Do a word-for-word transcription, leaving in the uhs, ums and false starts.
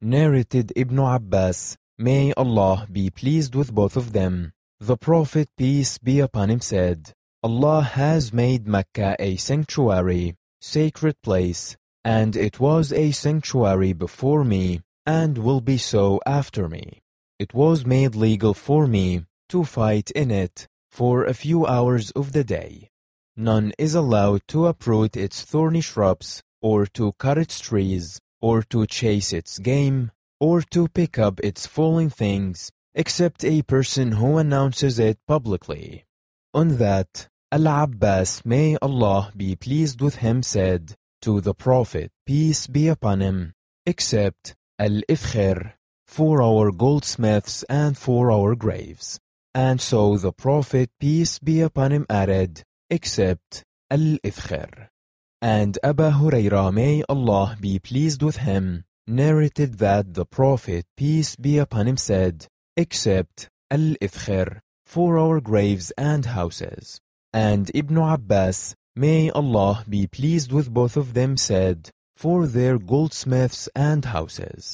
Narrated Ibn Abbas, may Allah be pleased with both of them. The Prophet, peace be upon him, said, Allah has made Mecca a sanctuary, sacred place, and it was a sanctuary before me, and will be so after me. It was made legal for me to fight in it for a few hours of the day. None is allowed to uproot its thorny shrubs, or to cut its trees, or to chase its game, or to pick up its falling things, except a person who announces it publicly. On that, Al-Abbas, may Allah be pleased with him, said to the Prophet, peace be upon him, except Al-Ifkhir, for our goldsmiths and for our graves. And so the Prophet, peace be upon him, added, except Al-Ifkhir. And Abu Hurairah, may Allah be pleased with him, narrated that the Prophet, peace be upon him, said, except Al-Ifkhir, for our graves and houses. And Ibn Abbas, may Allah be pleased with both of them, said, for their goldsmiths and houses.